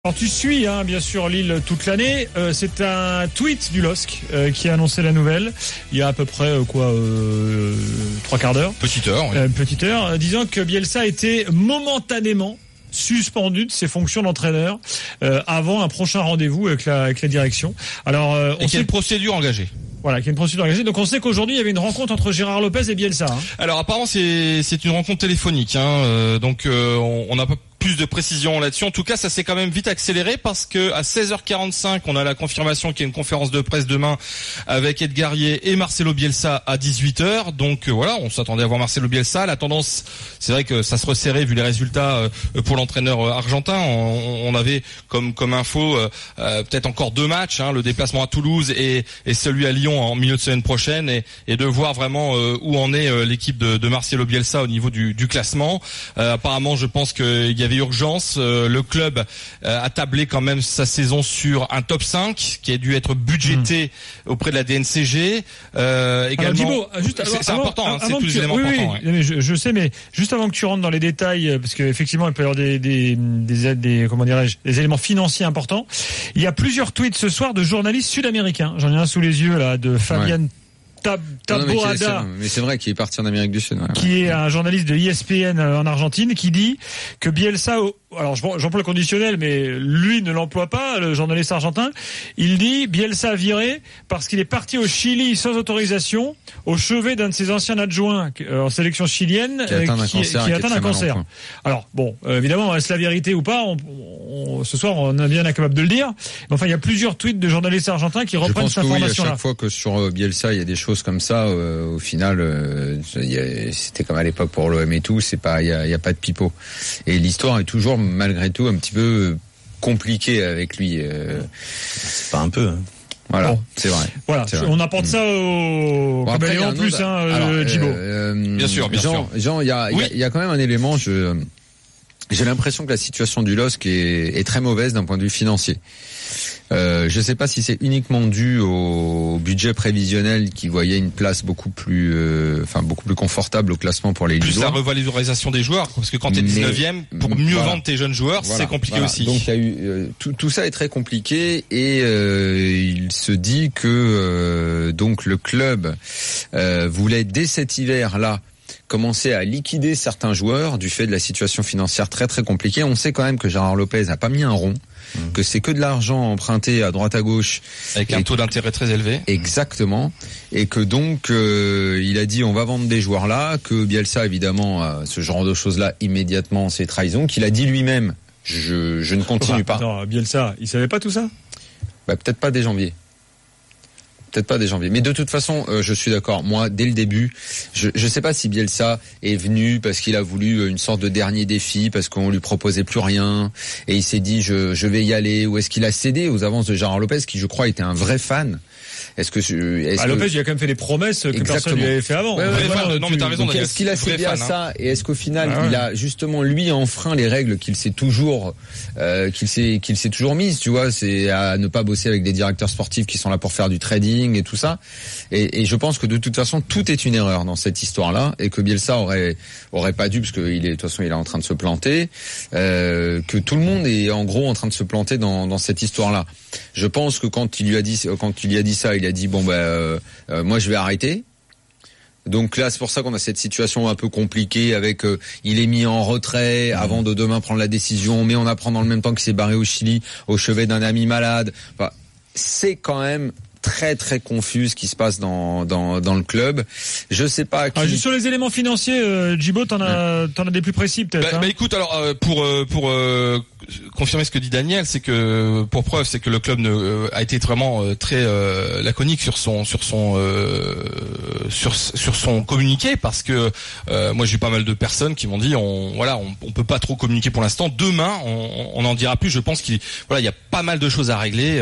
Alors tu suis bien sûr Lille toute l'année. C'est un tweet du LOSC qui a annoncé la nouvelle il y a à peu près 3 quarts d'heure. Petite heure. Oui. Petite heure, disant que Bielsa était momentanément suspendu de ses fonctions d'entraîneur avant un prochain rendez-vous avec la direction. Alors et quelle procédure engagée? Voilà, qui est une procédure engagée. Donc on sait qu'aujourd'hui il y avait une rencontre entre Gérard Lopez et Bielsa. Alors apparemment c'est une rencontre téléphonique. Donc on n'a pas plus de précision là-dessus. En tout cas, ça s'est quand même vite accéléré parce que à 16h45, on a la confirmation qu'il y a une conférence de presse demain avec Edgar Guillet et Marcelo Bielsa à 18h. Donc voilà, on s'attendait à voir Marcelo Bielsa. La tendance, c'est vrai que ça se resserrait vu les résultats pour l'entraîneur argentin. On avait comme info peut-être encore 2 matchs, le déplacement à Toulouse et celui à Lyon en milieu de semaine prochaine, et de voir vraiment où en est l'équipe de Marcelo Bielsa au niveau du classement. Apparemment, je pense qu'il y avait urgence. Le club a tablé quand même sa saison sur un top 5 qui a dû être budgété auprès de la DNCG. Également, Thibaut, c'est important, c'est tous les éléments importants. Oui. Je sais, mais juste avant que tu rentres dans les détails, parce qu'effectivement il peut y avoir des comment dirais-je, des éléments financiers importants. Il y a plusieurs tweets ce soir de journalistes sud-américains. J'en ai un sous les yeux là de Fabian Taboada, mais c'est vrai qu'il est parti en Amérique du Sud, qui est un journaliste de ESPN en Argentine, qui dit que Bielsa, alors j'emploie le conditionnel, mais lui ne l'emploie pas, le journaliste argentin. Il dit Bielsa viré parce qu'il est parti au Chili sans autorisation, au chevet d'un de ses anciens adjoints en sélection chilienne, qui a atteint un cancer. Alors bon, évidemment, est-ce la vérité ou pas, ce soir on est bien incapable de le dire. Mais enfin, il y a plusieurs tweets de journalistes argentins qui reprennent cette information-là. À chaque fois que sur Bielsa il y a des choses comme ça, au final, c'était comme à l'époque pour l'OM et tout, il y a pas de pipeau. Et l'histoire est toujours malgré tout un petit peu compliquée avec lui. C'est pas un peu. Voilà, bon. C'est vrai. Voilà, c'est vrai. On apporte ça au Caméléon en plus, Thibaut. Bien sûr. Jean, il y a quand même un élément. J'ai l'impression que la situation du LOSC est très mauvaise d'un point de vue financier. Je sais pas si c'est uniquement dû au budget prévisionnel qui voyait une place beaucoup plus confortable au classement pour les Lillois. Plus la revalorisation des joueurs, parce que quand t'es 19e, pour mieux vendre tes jeunes joueurs, c'est compliqué aussi. Donc il y a eu tout ça est très compliqué, et il se dit que donc le club voulait dès cet hiver-là commencer à liquider certains joueurs du fait de la situation financière très très compliquée. On sait quand même que Gérard Lopez a pas mis un rond, que c'est que de l'argent emprunté à droite à gauche avec un taux d'intérêt très élevé. Exactement, et que donc il a dit on va vendre des joueurs là, que Bielsa évidemment ce genre de choses là immédiatement c'est trahison, qu'il a dit lui-même je ne continue pas. Non, Bielsa, il savait pas tout ça? Peut-être pas dès janvier. Mais de toute façon, je suis d'accord. Moi, dès le début, je sais pas si Bielsa est venu parce qu'il a voulu une sorte de dernier défi, parce qu'on lui proposait plus rien, et il s'est dit je vais y aller, ou est-ce qu'il a cédé aux avances de Gérard Lopez, qui je crois était un vrai fan. Lopez, il a quand même fait des promesses que personne ne lui avait fait avant. Non, mais t'as raison. Est-ce qu'il a cédé à ça, et est-ce qu'au final, il a justement lui enfreint les règles qu'il s'est toujours mises, tu vois, c'est à ne pas bosser avec des directeurs sportifs qui sont là pour faire du trading et tout ça. Et je pense que de toute façon, tout est une erreur dans cette histoire-là, et que Bielsa aurait pas dû, parce que de toute façon, il est en train de se planter, que tout le monde est en gros en train de se planter dans cette histoire-là. Je pense que quand il lui a dit ça, il a dit moi je vais arrêter. Donc là, c'est pour ça qu'on a cette situation un peu compliquée avec il est mis en retrait avant de demain prendre la décision, mais on apprend dans le même temps qu'il s'est barré au Chili au chevet d'un ami malade. Enfin, c'est quand même très très confus ce qui se passe dans le club. Je sais pas qui... Juste sur les éléments financiers, Djibo, t'en as des plus précis peut-être. Écoute, alors pour confirmer ce que dit Daniel, c'est que pour preuve, c'est que le club a été vraiment très laconique sur son communiqué, parce que moi j'ai eu pas mal de personnes qui m'ont dit on peut pas trop communiquer pour l'instant. Demain on en dira plus. Je pense qu'il y a pas mal de choses à régler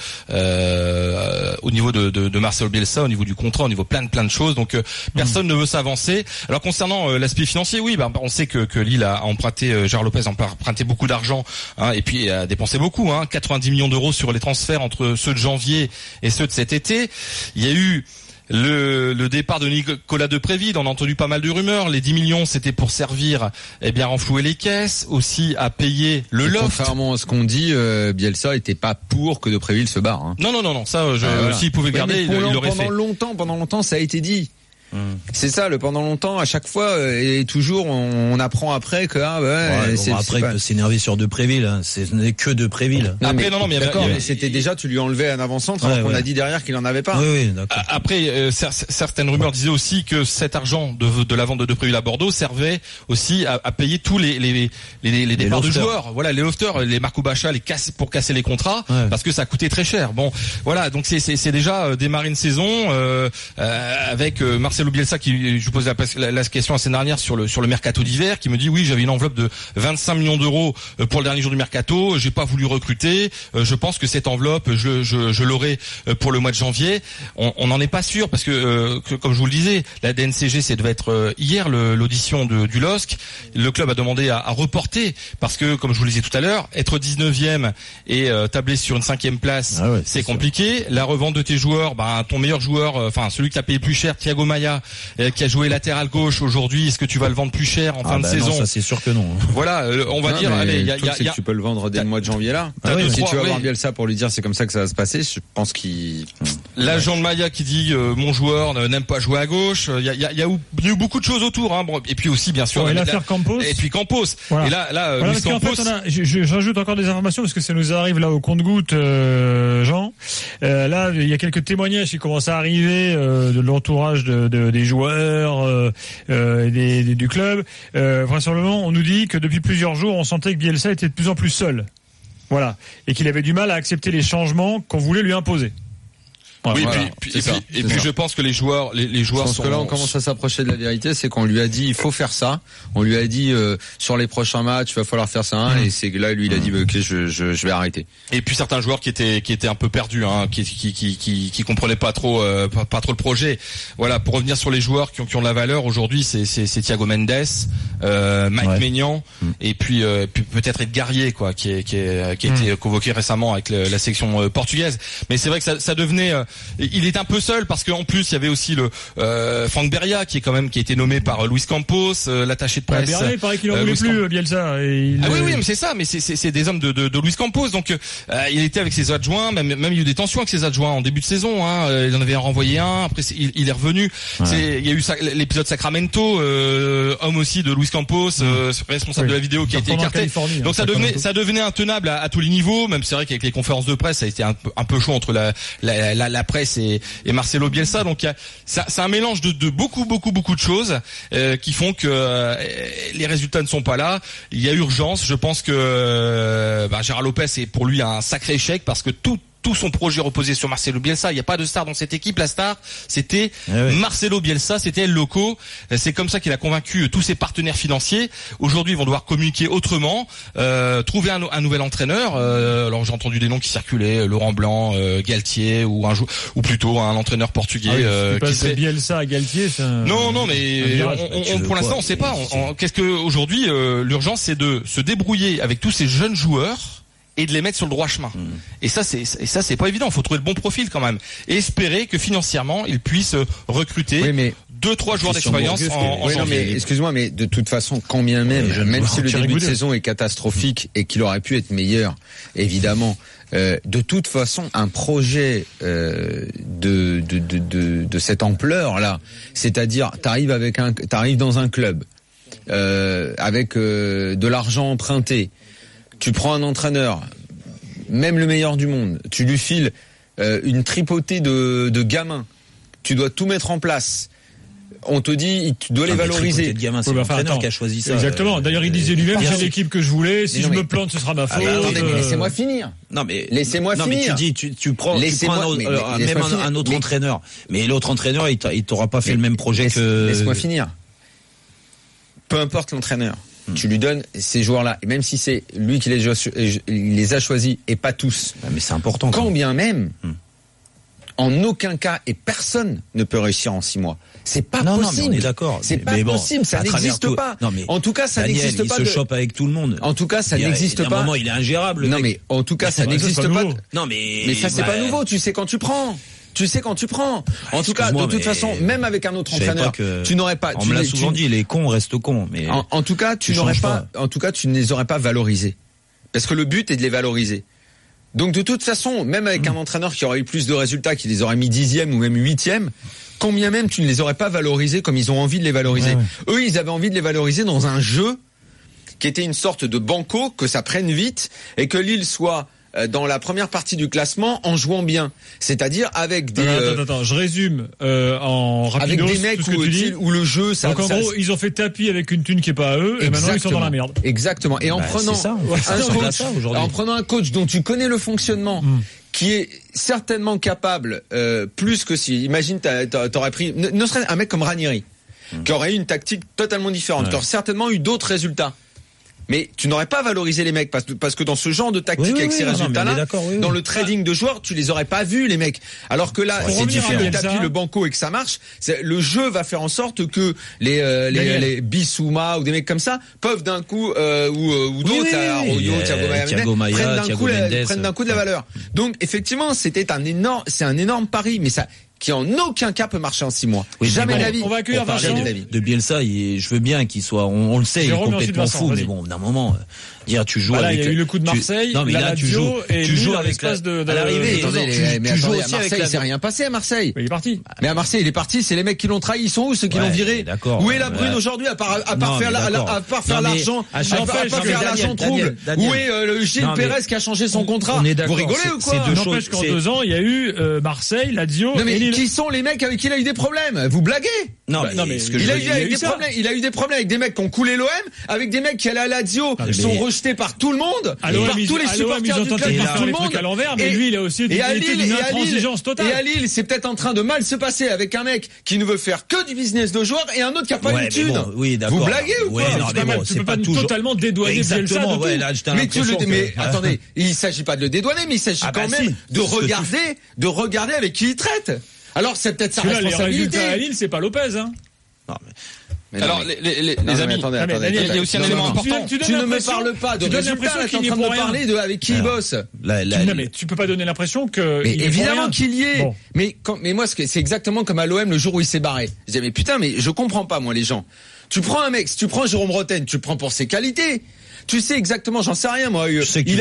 au niveau de Marcelo Bielsa, au niveau du contrat, au niveau plein de choses. Donc personne ne veut s'avancer. Alors concernant l'aspect financier, oui, on sait que Lille a emprunté, Gérard Lopez a emprunté beaucoup d'argent, et puis a dépensé beaucoup, 90 millions d'euros sur les transferts entre ceux de janvier et ceux de cet été. Il y a eu Le départ de Nicolas Depréville, on a entendu pas mal de rumeurs. Les 10 millions, c'était pour servir, renflouer les caisses, aussi à payer le loft. Contrairement à ce qu'on dit, Bielsa était pas pour que Depréville se barre. Hein. Non, ça, voilà. S'il pouvait garder, il l'aurait fait. Pendant longtemps, ça a été dit. C'est ça, pendant longtemps, à chaque fois et toujours, on apprend après que il peut s'énerver sur Depréville. Hein. Ce n'est que Depréville. Mais c'était déjà, tu lui enlevais un avant-centre, alors qu'on a dit derrière qu'il en avait pas. Oui, d'accord. Après, certaines rumeurs disaient aussi que cet argent de la vente de Depréville à Bordeaux servait aussi à payer tous les départs de joueurs. Voilà, les lofters, les Marco Baccia, pour casser les contrats, parce que ça coûtait très cher. Bon, voilà, donc c'est déjà démarré une saison avec Marcelo Bielsa qui, je vous pose la question la semaine dernière sur le mercato d'hiver, qui me dit oui, j'avais une enveloppe de 25 millions d'euros pour le dernier jour du mercato, j'ai pas voulu recruter, je pense que cette enveloppe je l'aurai pour le mois de janvier. On n'en est pas sûr parce que comme je vous le disais, la DNCG, ça devait être hier l'audition du LOSC. Le club a demandé à reporter parce que, comme je vous le disais tout à l'heure, être 19e et tabler sur une 5e place, c'est compliqué. La revente de tes joueurs, ton meilleur joueur, celui qui t'a payé plus cher, Thiago Maia, qui a joué latéral gauche aujourd'hui, est-ce que tu vas le vendre plus cher en fin de saison? Non, ça c'est sûr que non. Voilà, on va dire, allez, tu peux le vendre dès le mois de janvier là. Si tu vas voir Bielsa pour lui dire c'est comme ça que ça va se passer, je pense qu'il... L'agent de Maia qui dit mon joueur n'aime pas jouer à gauche, il y a eu beaucoup de choses autour, hein. Et puis aussi bien sûr l'affaire Campos. Et puis Campos. Voilà. Et là Luis Campos. En fait, j'ajoute encore des informations parce que ça nous arrive là au compte-gouttes, Jean. Là, il y a quelques témoignages qui commencent à arriver de l'entourage des joueurs du club. Vraisemblablement, on nous dit que depuis plusieurs jours, on sentait que Bielsa était de plus en plus seul. Voilà. Et qu'il avait du mal à accepter les changements qu'on voulait lui imposer. Oui, puis je pense que les joueurs je pense que là on commence à s'approcher de la vérité, c'est qu'on lui a dit il faut faire ça, on lui a dit sur les prochains matchs il va falloir faire ça, et c'est que là lui il a dit ok je vais arrêter. Et puis certains joueurs qui étaient un peu perdus, hein, qui comprenaient pas trop le projet. Voilà, pour revenir sur les joueurs qui ont de la valeur aujourd'hui, c'est Thiago Mendes, Mike Maignan, et puis peut-être Edgarier quoi, qui a été convoqué récemment avec la section portugaise. Mais c'est vrai que ça devenait il est un peu seul parce qu'en plus il y avait aussi le Franck Beria qui a été nommé par Luis Campos, l'attaché de presse. Beria, il paraît qu'il en voulait plus, Bielsa. Oui, mais c'est ça, mais c'est des hommes de Luis Campos, donc il était avec ses adjoints, même il y a eu des tensions avec ses adjoints en début de saison, hein. Il en avait renvoyé un, après il est revenu. Il y a eu l'épisode Sacramento, homme aussi de Luis Campos, responsable de la vidéo qui a été écarté. Donc ça devenait intenable à tous les niveaux, même c'est vrai qu'avec les conférences de presse ça a été un peu chaud entre la presse et Marcelo Bielsa, donc c'est un mélange de beaucoup de choses qui font que les résultats ne sont pas là. Il y a urgence, je pense que Gérard Lopez est pour lui un sacré échec parce que tout son projet reposait sur Marcelo Bielsa. Il n'y a pas de star dans cette équipe. La star, c'était Marcelo Bielsa, c'était El Loco. C'est comme ça qu'il a convaincu tous ses partenaires financiers. Aujourd'hui, ils vont devoir communiquer autrement, trouver un nouvel entraîneur. Alors j'ai entendu des noms qui circulaient, Laurent Blanc, Galtier ou plutôt un entraîneur portugais qui serait Bielsa à Galtier. Non, mais pour l'instant, on ne sait pas. Qu'est-ce que aujourd'hui l'urgence, c'est de se débrouiller avec tous ces jeunes joueurs et de les mettre sur le droit chemin. Et ça c'est pas évident, il faut trouver le bon profil quand même et espérer que financièrement ils puissent recruter 2-3 joueurs d'expérience en janvier. Mais excuse-moi, mais de toute façon, quand bien même si le début de saison est catastrophique et qu'il aurait pu être meilleur, évidemment, de toute façon, un projet de cette ampleur là, c'est-à-dire t'arrives dans un club avec de l'argent emprunté. Tu prends un entraîneur, même le meilleur du monde, tu lui files une tripotée de gamins. Tu dois tout mettre en place. On te dit, tu dois les valoriser. De gamins, c'est l'entraîneur qui a choisi ça. Exactement. D'ailleurs, il disait lui-même, c'est l'équipe que je voulais. Si je me plante, ce sera ma faute. Attendez, mais laissez-moi finir. Laissez-moi finir. Mais tu prends un autre entraîneur. Mais l'autre entraîneur, il t'aura pas fait le même projet que... Laisse-moi finir. Peu importe l'entraîneur. Tu lui donnes ces joueurs-là, et même si c'est lui qui les a choisis et pas tous. Mais c'est important. Quand bien même, en aucun cas, et personne ne peut réussir en 6 mois. C'est pas possible. Non, mais on est d'accord. C'est pas possible, ça n'existe pas. Non, mais en tout cas, ça n'existe pas. Il se chope avec tout le monde. En tout cas, ça n'existe pas. À un moment, il est ingérable. Non, mais en tout cas, ça n'existe pas. Non, mais ça, c'est pas nouveau. Tu sais quand tu prends. Tu sais quand tu prends. En tout cas, de toute façon, même avec un autre entraîneur, tu n'aurais pas. On me l'a souvent dit, les cons restent cons. Mais en tout cas, tu ne les aurais pas valorisés. Parce que le but est de les valoriser. Donc de toute façon, même avec un entraîneur qui aurait eu plus de résultats, qui les aurait mis 10e ou même 8e, combien même tu ne les aurais pas valorisés comme ils ont envie de les valoriser. Ouais. Eux, ils avaient envie de les valoriser dans un jeu qui était une sorte de banco, que ça prenne vite et que Lille soit dans la première partie du classement en jouant bien, c'est-à-dire avec des attends, je résume en rapidos, avec des mecs où le jeu ça. Donc en gros, ils ont fait tapis avec une thune qui est pas à eux. Exactement. Et maintenant ils sont dans la merde. Exactement. Et en prenant un coach dont tu connais le fonctionnement, qui est certainement capable plus que si. Imagine t'aurais pris ne serait un mec comme Ranieri qui aurait eu une tactique totalement différente, qui aurait certainement eu d'autres résultats. Mais tu n'aurais pas valorisé les mecs parce que dans ce genre de tactique avec ces résultats-là, dans le trading de joueurs, tu les aurais pas vus les mecs. Alors que là, c'est différent. Le tapis, le banco et que ça marche, le jeu va faire en sorte que les Bissouma ou des mecs comme ça peuvent d'un coup ou d'autres, Thiago Maia, prennent d'un coup de la valeur. Donc effectivement, c'est un énorme pari, mais ça qui en aucun cas peut marcher en 6 mois. Jamais de la vie. On va accueillir Vincent. De Bielsa, je veux bien qu'il soit, on le sait, il est complètement fou, mais bon, d'un moment, dire tu joues avec. Il y a eu le coup de Marseille. Non, mais là, tu joues avec l'espace à l'arrivée. Tu joues aussi avec Marseille. Il s'est rien passé à Marseille. Il est parti. Mais à Marseille, il est parti. C'est les mecs qui l'ont trahi. Ils sont où ceux qui l'ont viré? Où est la Brune aujourd'hui à part faire l'argent, à part faire l'argent trouble? Où est le Gilles Pérez qui a changé son contrat? Vous rigolez ou quoi? N'empêche qu'en 2 ans, il y a eu Marseille, Lazio. Non mais qui sont les mecs avec qui il a eu des problèmes? Vous blaguez? Non mais il a eu des problèmes avec des mecs qui ont coulé l'OM, avec des mecs qui allaient à Lazio, sont rejetés par tout le monde, par tous les supporters du club, par tout le monde. À l'envers, mais lui, il a aussi été d'une intransigeance totale. Et à Lille, c'est peut-être en train de mal se passer avec un mec qui ne veut faire que du business de joueur et un autre qui a pas une thune. Vous blaguez ou quoi? Tu peux pas totalement dédouaner Bielsa de tout. Mais attendez, il s'agit pas de le dédouaner, mais il s'agit quand même de regarder avec qui il traite. Alors c'est peut-être sa responsabilité. Les résultats à Lille, c'est pas Lopez, hein. Non, mais alors les amis, il y a aussi un élément important. Tu ne me parles pas de résultats, tu es en train de parler de avec qui il bosse. Non mais tu peux pas donner l'impression que. Mais évidemment qu'il y est. Mais moi c'est exactement comme à l'OM le jour où il s'est barré. Je dis mais putain mais je comprends pas moi les gens. Tu prends un mec, si tu prends Jérôme Rotten, tu le prends pour ses qualités. Tu sais exactement, j'en sais rien moi. Il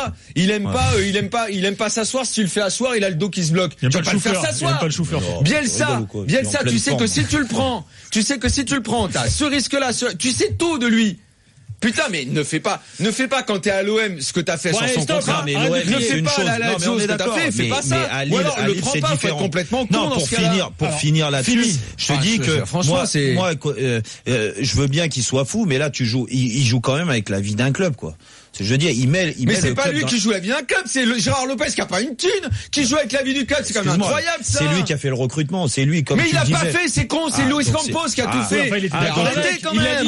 aime pas s'asseoir. Si tu le fais asseoir, il a le dos qui se bloque. Tu vas pas le faire s'asseoir. Bielsa, tu sais que si tu le prends, t'as ce risque-là. Tu sais tout de lui. Putain, mais ne fais pas quand t'es à l'OM ce que t'as fait sur son contrat. Mais l'OM, ne fais pas à la Lazio ce que t'as fait, fais pas ça. Ou alors le prends pas, faut être complètement con dans ce cas-là. Pour finir là-dessus, je te dis que franchement, moi, je veux bien qu'il soit fou, mais là, il joue quand même avec la vie d'un club, quoi. Je veux dire, il met c'est pas lui qui joue la vie d'un club, c'est Gérard Lopez qui a pas une thune, qui joue avec la vie du club, c'est quand même incroyable ça. C'est lui qui a fait le recrutement, c'est lui comme. Mais il a pas fait, c'est con, c'est Luis Campos qui a tout fait. Arrêtez quand même.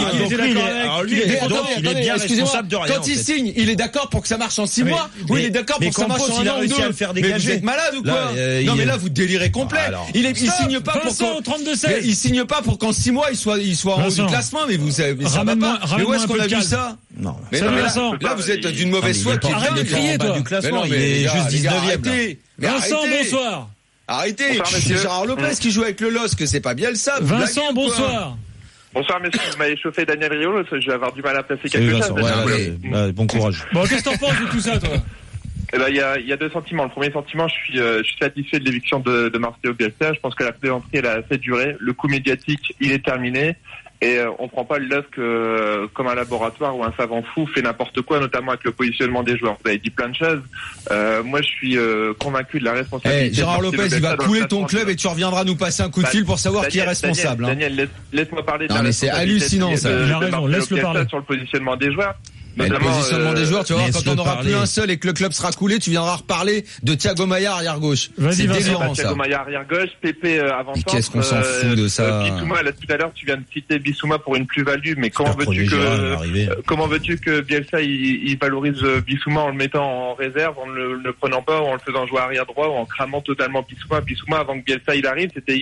Il est bien responsable de rien. Quand il signe, il est d'accord pour que ça marche en 6 mois. Oui, il est d'accord pour que ça marche en 1 an ou 2. Mais vous êtes malade ou quoi? Non mais là vous délirez complet. Il signe pas pour il signe pas pour qu'en 6 mois il soit en haut du classement, mais ça va pas. Mais où est-ce qu'on a vu ça? Non. Mais là vous êtes d'une mauvaise foi qui arrête de crier toi. Du classement, il est juste 19e. Vincent, bonsoir. Arrêtez, c'est Gérard Lopez qui joue avec le LOSC, c'est pas Bielsa. Vincent, bonsoir. Bonsoir messieurs, vous m'avez chauffé Daniel Riolo, je vais avoir du mal à placer quelque chose. Bon courage. Bon, qu'est-ce que t'en penses de tout ça, toi? Eh ben, il y a 2 sentiments. Le premier sentiment, je suis satisfait de l'éviction de Marcelo Bielsa. Je pense que la plaisanterie, elle a assez duré. Le coup médiatique, il est terminé. Et on prend pas le LOSC comme un laboratoire où un savant fou fait n'importe quoi, notamment avec le positionnement des joueurs. Vous avez dit plein de choses. Moi, je suis convaincu de la responsabilité. Gérard Lopez, il va couler ton club et tu reviendras nous passer un coup de fil pour savoir qui est responsable. Daniel, laisse-moi parler. Non, mais c'est hallucinant ça. Il a raison, laisse-le parler. Sur le positionnement des joueurs. Mais le positionnement des joueurs, tu vas voir, quand on n'aura plus un seul et que le club sera coulé, tu viendras reparler de Thiago Maia arrière gauche. Vas-y, Vincent. Thiago Maia arrière gauche, Pépé avant centre. Qu'est-ce qu'on s'en fout de ça? Bissouma, là, tout à l'heure, tu viens de citer Bissouma pour une plus-value, mais comment veux-tu que Bielsa, il valorise Bissouma en le mettant en réserve, en ne le prenant pas, ou en le faisant jouer arrière droit, ou en cramant totalement Bissouma? Bissouma, avant que Bielsa, il arrive, c'était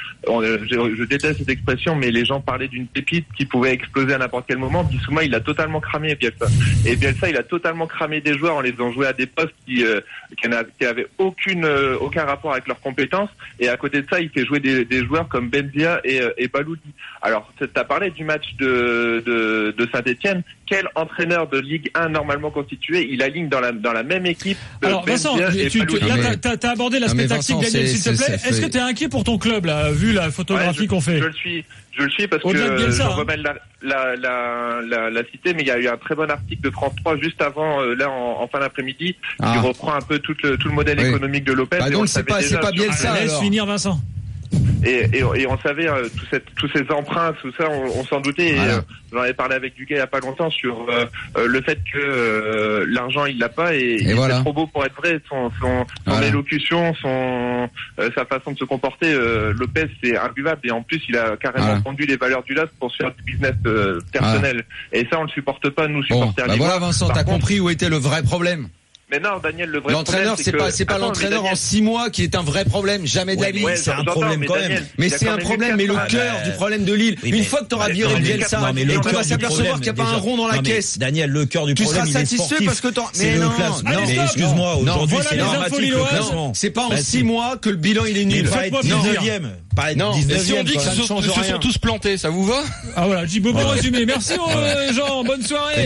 je déteste cette expression, mais les gens parlaient d'une pépite qui pouvait exploser à n'importe quel moment. Bissouma, il a totalement cramé Bielsa. Et Bielsa, il a totalement cramé des joueurs en les faisant jouer à des postes qui avaient aucun rapport avec leurs compétences. Et à côté de ça, il fait jouer des joueurs comme Benzia et Baloudi. Alors, t'as parlé du match de Saint-Etienne. Quel entraîneur de Ligue 1 normalement constitué il aligne dans la même équipe? Alors Vincent, t'as abordé l'aspect tactique, Daniel, s'il te plaît. Est-ce que t'es inquiet pour ton club là, vu la photographie qu'on fait? Je le suis parce que je remets la cité, mais il y a eu un très bon article de France 3 juste avant, là en fin d'après-midi, qui reprend un peu tout le modèle économique de Lopez. Bah donc c'est pas Bielsa. Laisse finir Vincent. Et on savait tous ces emprunts, tout ça, on s'en doutait. Et j'en avais parlé avec Duguay il y a pas longtemps sur le fait que l'argent il l'a pas et il est trop beau pour être vrai. Son élocution, sa façon de se comporter, Lopez c'est imbuvable et en plus il a carrément vendu les valeurs du LASK pour se faire du business personnel. Et ça on le supporte pas nous supporters. Voilà Vincent, t'as compris où était le vrai problème. Mais non, Daniel, le vrai l'entraîneur, problème, c'est pas l'entraîneur en 6 mois qui est un vrai problème. Jamais d'avis. C'est un problème quand même. Mais c'est un problème. Mais le cœur du problème de Lille, une fois que t'auras viré Bielsa, on va s'apercevoir qu'il n'y a pas un rond dans la caisse. Daniel, le cœur du problème, tu seras satisfait parce que mais non, mais excuse-moi, aujourd'hui c'est dramatique. C'est pas en 6 mois que le bilan il est nul. Faites-moi plaisir. Si on dit qu'ils se sont tous plantés, ça vous va? Ah voilà, Djibo, bon résumé. Merci Jean, bonne soirée.